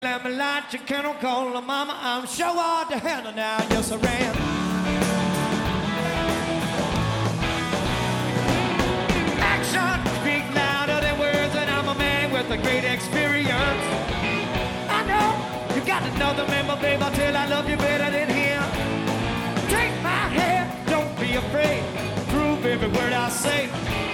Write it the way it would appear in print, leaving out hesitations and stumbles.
Let me light your candle, call her mama. I'm sure hard to handle now. Yes, I ran. Action speak louder than words, and I'm a man with a great experience. I know you got to know the member, babe. I'll tell I love you better than him. Take my hand, don't be afraid. Prove every word I say.